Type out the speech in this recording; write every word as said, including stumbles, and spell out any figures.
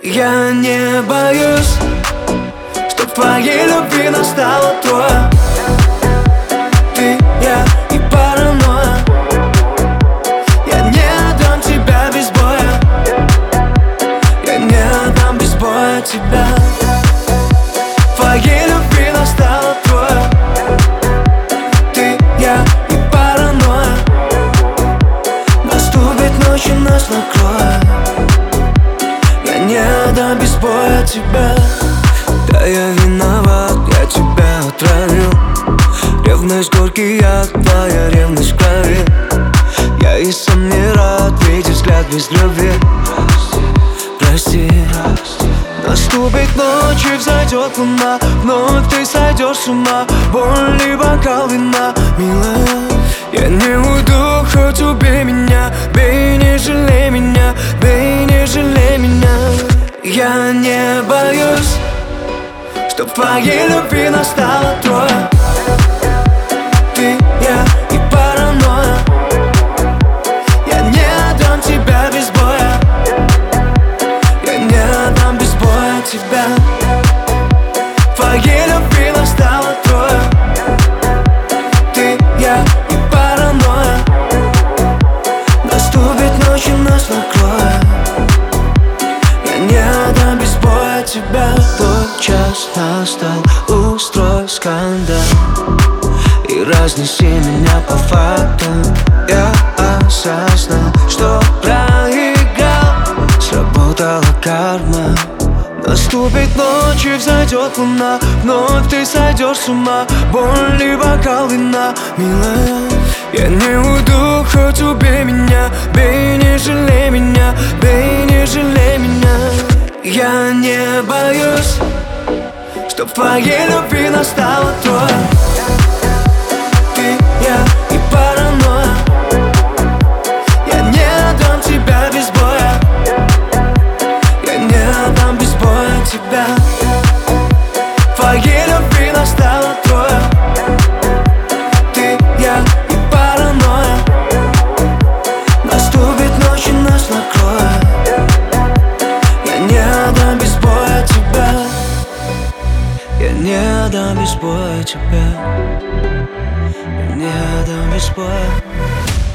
Я не боюсь, что в твоей любви настало трое. Ты, я и паранойя. Я не отдам тебя без боя. Я не отдам без боя тебя. В твоей любви настало трое. Ты, я и паранойя. Наступит ночь и нас накроет. Я не отдам без боя тебя. Да, я виноват, я тебя отравил. Ревность горький яд, твоя ревность в крови. Я и сам не рад видеть взгляд без любви. Прости, наступит ночь и взойдет луна. Вновь ты сойдешь с ума. Боль и бокал вина, милая. Я не уйду, хоть убей меня. Бей, не жалей меня. Бей, не жалей меня. Я не боюсь, что в твоей любви настало трое. Ты, я и паранойя. Я не отдам тебя без боя. Я не отдам без боя тебя. В твоей любви настало трое. Ты, я и паранойя. Наступит ночь и нас накроет. Я не отдам без боя тебя. Тот час настал, устрой скандал и разнеси меня по фактам. Я осознал, что проиграл. Сработала карма. Наступит ночь и взойдет луна. Вновь ты сойдешь с ума. Боль и бокал вина, милая. Я не уйду, хоть убей меня. Бей, не жалей меня. Бей, не жалей меня. Я не боюсь, что в твоей любви настало трое. Ты, я и паранойя. Я не отдам тебя без боя. Я не отдам без боя тебя. В твоей любви настало трое. Ты, я и паранойя. Наступит ночь и нас накроет. Я не отдам без боя тебя. Я не отдам без боя тебя. Я не отдам без боя.